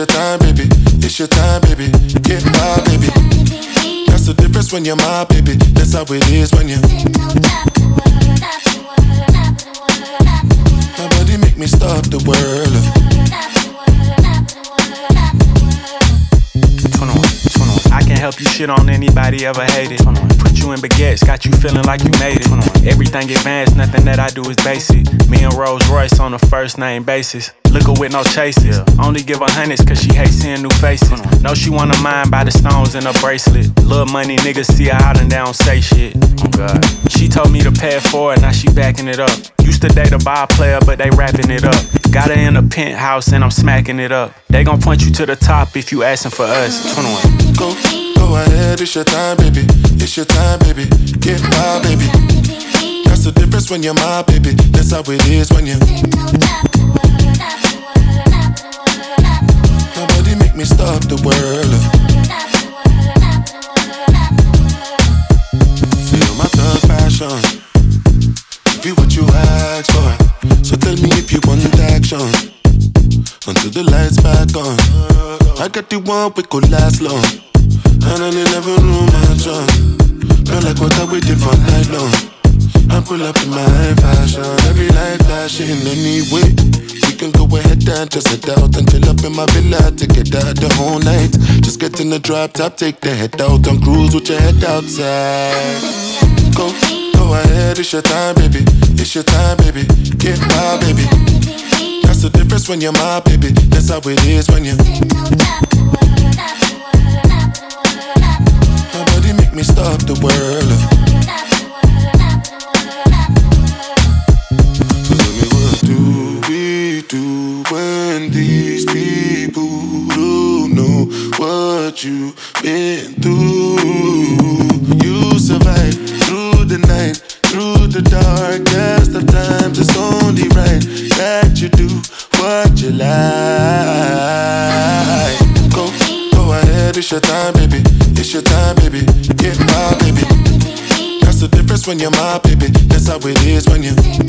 your time, baby. It's your time, baby. Get wild, baby. That's the difference when you're my baby. That's how it is when you. Nobody make me stop the world. 21. I can help you shit on anybody ever hated. Put you in baguettes, got you feeling like you made it. Everything advanced, nothing that I do is basic. Me and Rolls Royce on a first name basis. Liquor with no chases. Only give her hundreds cause she hates seeing new faces. Know she wanna mind by the stones in her bracelet. Little money niggas see her out and they don't say shit. Oh God. She told me to pay it forward, now she backing it up. Used to date a bar player, but they wrapping it up. Got her in a penthouse and I'm smacking it up. They gon' point you to the top if you asking for us. 21. Go ahead, it's your time, baby. It's your time, baby. Get wild, baby. That's the difference when you're my baby. That's how it is when you. Nobody make me stop the world. Feel my thug passion. Give you what you ask for. So tell me if you want action. Until the lights back on. I got the one we could last long. And I never knew my son. Feel like what I waited for night long. I pull up in my fashion. Every light flashing anyway. We can go ahead and just head out and chill up in my villa to get out the whole night. Just get in the drop top, take the head out and cruise with your head outside. Go ahead, it's your time, baby. It's your time, baby. Get wild, baby. That's the difference when you're my baby. That's how it is when you. Nobody make me stop the world. So tell me, what do we do when these people don't know what you've been through? You survive through the night, through the darkest of times. It's only right that you do what you like. Go ahead, it's your time, baby. It's your time, baby. Get wild, baby. That's the difference when you're my baby. That's how it is when you.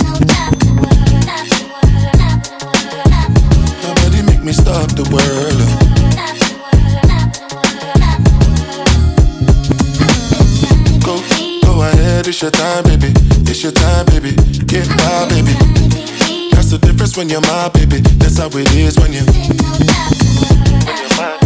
Nobody make me stop the world. Go ahead, it's your time, baby. It's your time, baby. Get wild, baby. That's the difference when you're my baby. That's how it is when you. When you're my